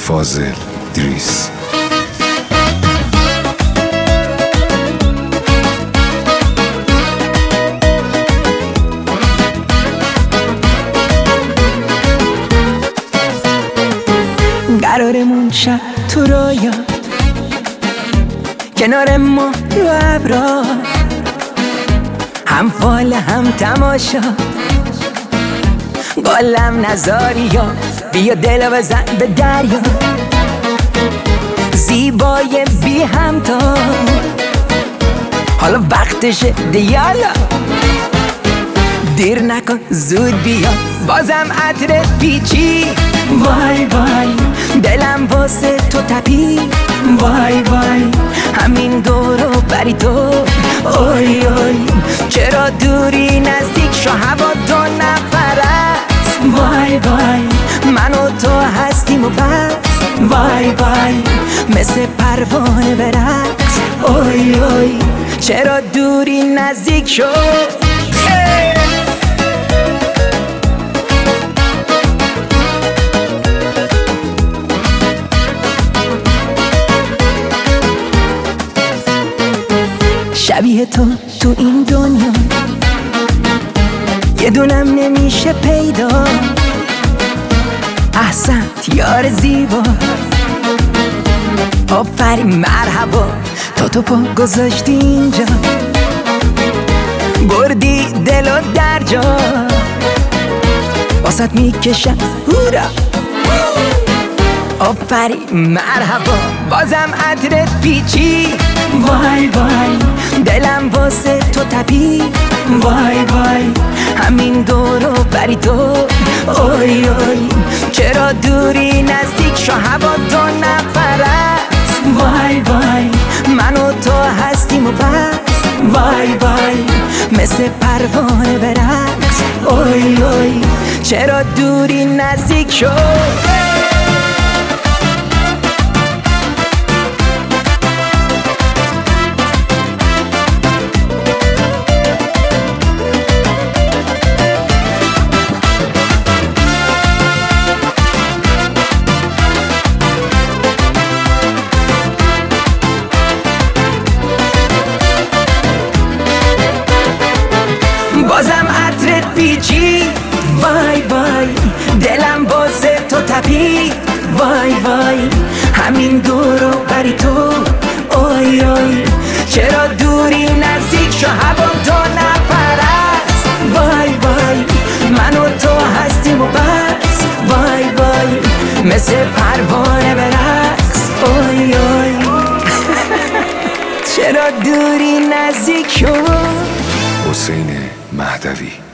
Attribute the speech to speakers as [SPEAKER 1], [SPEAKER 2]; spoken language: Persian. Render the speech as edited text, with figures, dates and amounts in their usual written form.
[SPEAKER 1] فاضل دریس.
[SPEAKER 2] قرارمون شب تو رویا، کنار ما رو ابرا، هم فال هم تماشا، قلم نذاری یا بیا دل بزن به دریا، زیبای بی همتا، حالا وقتشه دیالا، دیر نکن زود بیا، بازم عطر پیچی، وای وای دلم واسه تو تپی، وای وای همین دورو بری تو، اوی اوی چرا دوری نزدیک شو هوا تو نپرست، وای وای من و تو هستیم و بس، وای وای مثل پروانه برقص، اوی اوی چرا دوری نزدیک شو. شبیه تو تو این دنیا یه دونم نمیشه پیدا، احسنت یار زیبا، آفرین مرحبا، تو پا گذاشتی اینجا، بردی دل و در جا، واسط میکشم هورا، آفرین مرحبا، بازم عطرت پیچی، وای وای دلم واسه تو تپی، وای وای همین دورو بری تو، اوی اوی چرا دوری نزدیک شو هوا تو نپرست، وای وای من و تو هستیم و بس، وای وای مثل پروانه برقص، اوی اوی چرا دوری نزدیک شو. بازم عطرت پیچی، وای وای دلم واسه تو تپی، وای وای همین دورو بری تو، اوی اوی چرا دوری نزدیک شو هوا تو نپرست، وای وای من و تو هستیم و بس، وای وای مثل پروانه برقص، اوی اوی چرا دوری نزدیک شو.
[SPEAKER 1] حسین مهدوی.